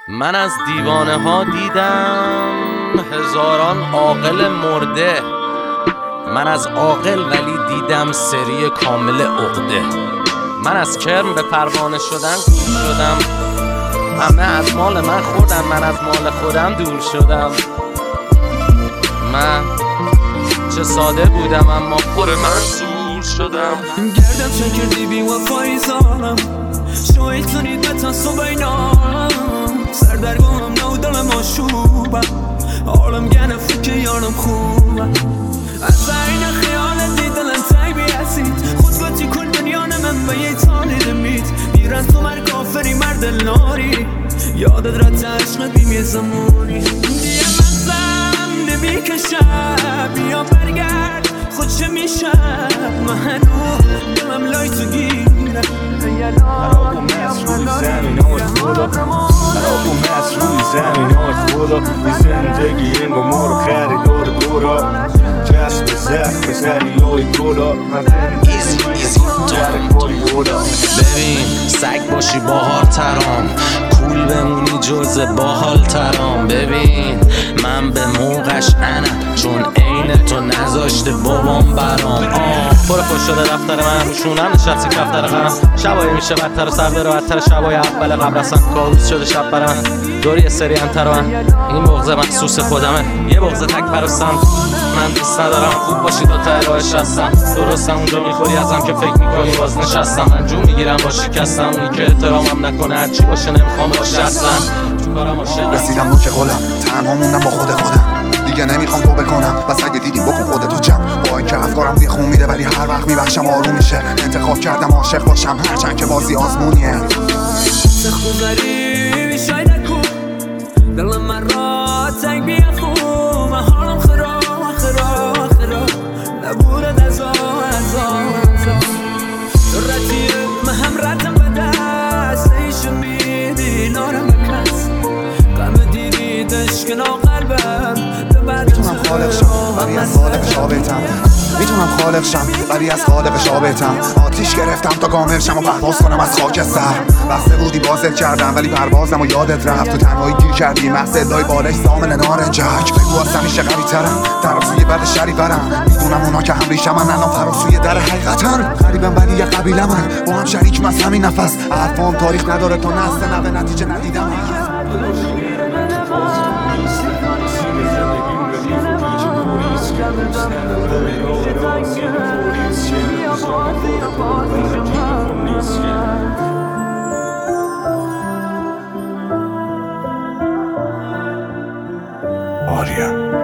من از دیوانه ها دیدم هزاران عاقل مرده. من از عاقل ولی دیدم سری کامل عقده. من از کرم به پروانه شدن گول شدم. همه از مال من خوردن، من از مال خودم دور شدم. من چه ساده بودم اما پر منصور شدم. گردم چه کردی بی وفایی زانم شویتونید به تصو بینام سردرگانم نو دلم آشوبم حالم گنه فکر یارم خوبم از این خیال دیدلم تایبی هستید خودگاتی کن دنیان من به یه تانی دمید میرن تو مر کافری مرد لاری یادت رد عشق بیم یه زمانی دیگه مغزم نمیکشم بیا برگرد خود چه میشم من هنو دلم لای تو گیرم خراب و مست روی زمین های خدا خراب و مست روی زمین های خدا بی زندگی انگا ما رو خریدار دورا جست به زخم زنی های گلا ببین سگ باشی باحال ترام کول بمونی جز باحال ترام. ببین من به موقعش انم چون عین تو نذاشته بابام برام. پر خوش شده دفتر من روشونم نشستی کفتر غم شبایی میشه بدتر و سردار و بدتر شبای اول قبل اصلا کابوس شده شب برم دوری یه سری انتر من این بغضه مخصوص خودمه یه بغضه تک پرستم. من دوست ندارم خوب باشی دو تا راهش هستم درستم اونجا میخوری ازم که فکر میکنی باز نشستم. من جو میگیرم با شکستم اونی که احترامم نکنه هرچی باشه نمیخوام باش هستم تو کارم عاشقم. رسیدم نوک قولم تنها موندم با خودم دیگه نمیخوام تو بکنم بس اگه دیدیم بکن خودتو جمع با اینکه افکارم زی خون میده ولی هر وقت میبخشم آروم میشه. انتخاب کردم عاشق باشم هرچند که بازی آزمونیه سخت و ظریفی شاید نکن دلم من را تنگ بیا خوب من حالم خراب نبورد از رتیه من هم ردم به دست ایشو میدی نارم بکس قم دیدید اشکنا قلبم میتونم خالق شم ولی از خالق شابتم میتونم خالق شم ولی از خالق شابتم آتیش گرفتم تا کامل شم و پرواز کنم از خاکستر بسته بودی بازت کردم ولی پروازم و یادت رفت تو تنهایی گیر کردی مغز ادای بالش سامن نارنجک بگو از همیشه قوی ترم طرف سوی بد شری برم میدونم اونا که هم ریشم من الان فراسوی در حقیقتن غریبم ولی یه قبیله من با هم شریک از همین نفس حرفام تاریخ نداره تو نسل نوه نتیجه ندیدم آریا